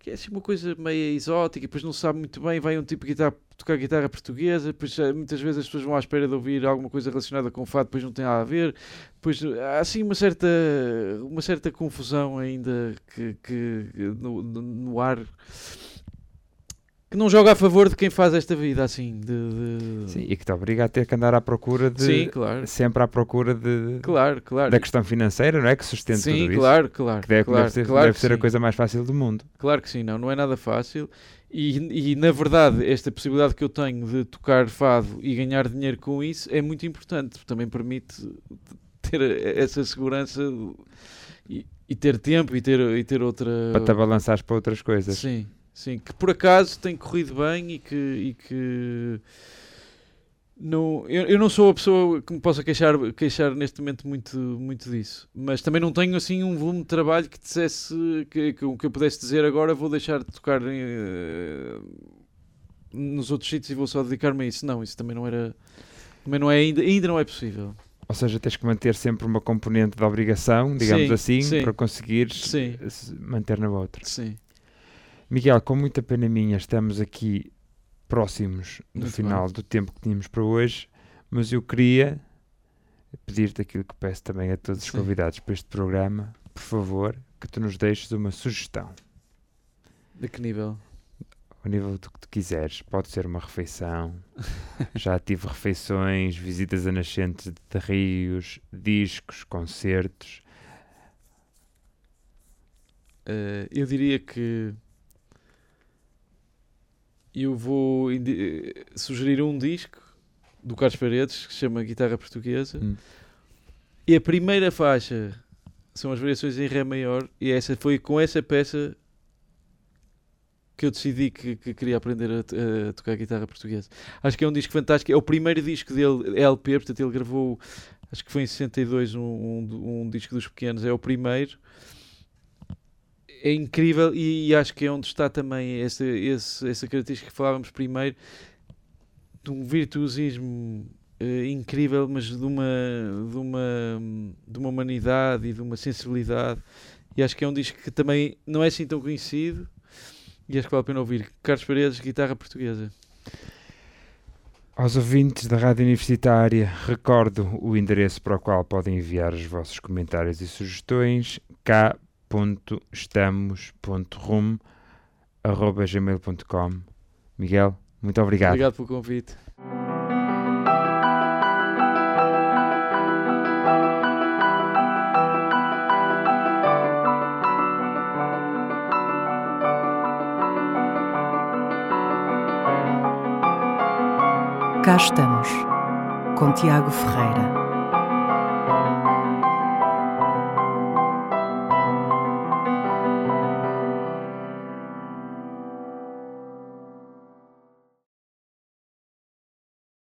que é assim uma coisa meio exótica, depois não se sabe muito bem, vai um tipo de guitarra, tocar guitarra portuguesa, depois muitas vezes as pessoas vão à espera de ouvir alguma coisa relacionada com fado, depois não tem nada a ver, depois há assim uma certa, uma certa confusão ainda que, que no, no ar, que não joga a favor de quem faz esta vida, assim, de... de... Sim, e que te obriga a ter que andar à procura de... Sim, claro. Sempre à procura de... Claro, claro. Da questão financeira, não é? Que sustenta sim, tudo isso. claro, claro. Que deve, claro, deve ser, claro deve que ser a sim. coisa mais fácil do mundo. Claro que sim, não, não é nada fácil. E, e, na verdade, esta possibilidade que eu tenho de tocar fado e ganhar dinheiro com isso é muito importante. Também permite ter essa segurança e, e ter tempo e ter, e ter outra... Para te abalançares para outras coisas. Sim, sim. Que por acaso tem corrido bem e que... E que não, eu, eu não sou a pessoa que me possa queixar, queixar neste momento muito, muito disso. Mas também não tenho assim um volume de trabalho que dissesse que, que, que eu pudesse dizer agora vou deixar de tocar uh, nos outros sítios e vou só dedicar-me a isso. Não, isso também não era... Também não é ainda, ainda não é possível. Ou seja, tens que manter sempre uma componente de obrigação, digamos sim, assim, sim. para conseguires sim. manter na outra. Sim. Miguel, com muita pena minha, estamos aqui próximos do Muito final bem. do tempo que tínhamos para hoje, mas eu queria pedir-te aquilo que peço também a todos os Sim. convidados para este programa, por favor, que tu nos deixes uma sugestão. De que nível? Ao nível do que tu quiseres. Pode ser uma refeição. Já tive refeições, visitas a nascentes de rios, discos, concertos. Uh, eu diria que eu vou indi- sugerir um disco do Carlos Paredes que se chama Guitarra Portuguesa. Hum. E a primeira faixa são as variações em Ré maior, e essa foi com essa peça que eu decidi que, que queria aprender a, a tocar guitarra portuguesa. Acho que é um disco fantástico, é o primeiro disco dele, L P, portanto ele gravou, acho que foi em sessenta e dois, um, um, um disco dos pequenos, é o primeiro. É incrível, e, e acho que é onde está também essa, esse, essa característica que falávamos primeiro, de um virtuosismo uh, incrível, mas de uma, de, uma, de uma humanidade e de uma sensibilidade. E acho que é um disco que também não é assim tão conhecido, e acho que vale a pena ouvir. Carlos Paredes, Guitarra Portuguesa. Aos ouvintes da Rádio Universitária, recordo o endereço para o qual podem enviar os vossos comentários e sugestões: k ponto estamos ponto rum arroba gmail ponto com. Miguel, muito obrigado. Obrigado pelo convite. Cá estamos, com Tiago Ferreira.